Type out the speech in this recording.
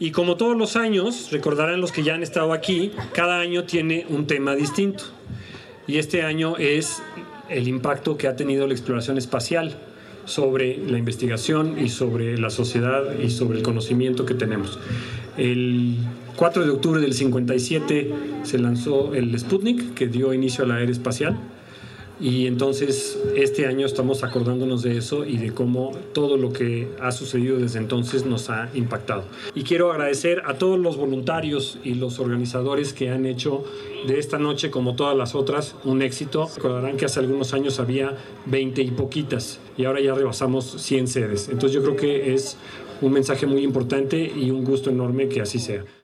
Y como todos los años, recordarán los que ya han estado aquí, cada año tiene un tema distinto. Y este año es el impacto que ha tenido la exploración espacial sobre la investigación y sobre la sociedad y sobre el conocimiento que tenemos. El 4 de octubre del 57 se lanzó el Sputnik, que dio inicio a la era espacial. Y entonces este año estamos acordándonos de eso y de cómo todo lo que ha sucedido desde entonces nos ha impactado. Y quiero agradecer a todos los voluntarios y los organizadores que han hecho de esta noche, como todas las otras, un éxito. Recordarán que hace algunos años había 20 y poquitas y ahora ya rebasamos 100 sedes. Entonces yo creo que es un mensaje muy importante y un gusto enorme que así sea.